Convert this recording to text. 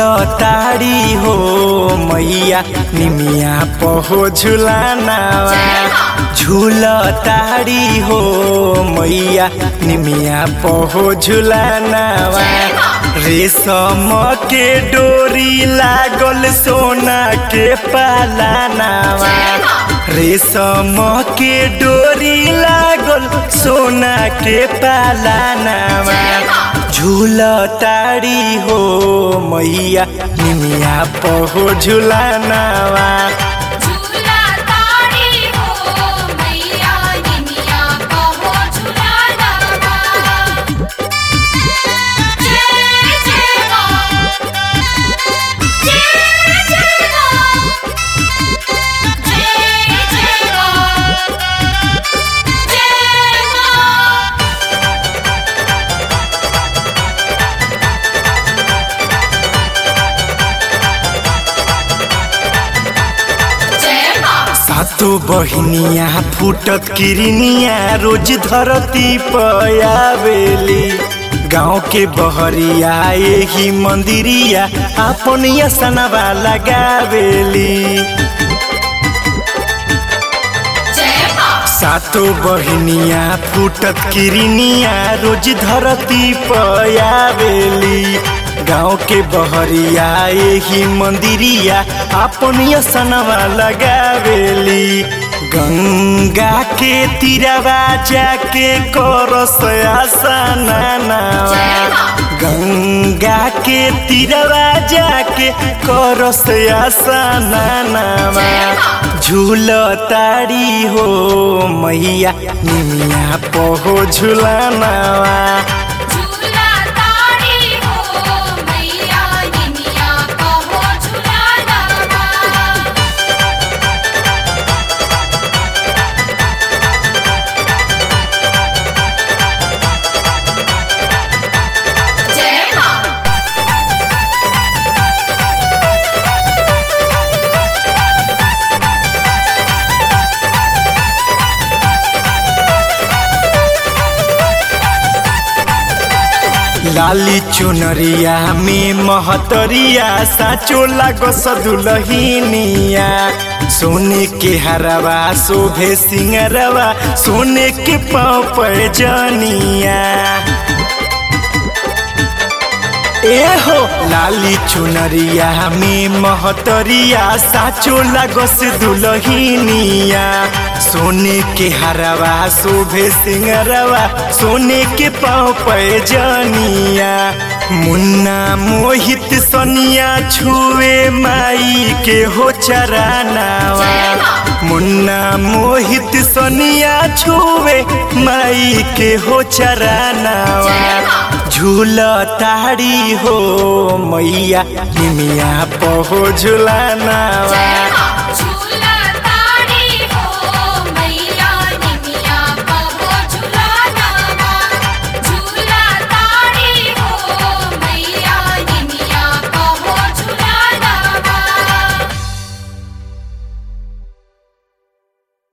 झूलताड़ी हो मैया निमिया पहो झुलानावा झूलताड़ी हो मैया निमिया पहो झुलानावा रेशम के डोरी लागल सोना के पालानावा रेशम के डोरी लागल सोना के पालानावा झूलताड़ी हो मैया निमिया पहो झुलानावा सातो बहिनिया फूटत किरनिया रोज धरती पयावेली गाँव के बहरिया यही मंदिरिया अपन यसनवा लगावेली सातो बहिनिया फूटत किरनिया रोज धरती पयावेली गाँव के बहरिया यही मंदिरिया अपन यसनवा लगावेली गंगा के तीरवा जाके करस आसनावा गंगा के तीरवा जाके करस आसनावा झूलताड़ी हो मैया निमिया पहो झुलानावा लाली चुनरिया में महतरिया साचो लागो सदुलहिनिया सोने के हरवा शोभे सिंगरवा सोने के पाँव पर जनिया एहो लाली चुनरिया में महतरिया साचो लागस दुलहिनिया सोने के हरवा शोभे सिंगरवा सोने के पाँव पैजनिया मुन्ना मोहित सनिया छुए माई के हो चरानावा मुन्ना मोहित सनिया छुए माई के हो चरानावा झूलताड़ी हो मैया निमिया पहो झुलानावा।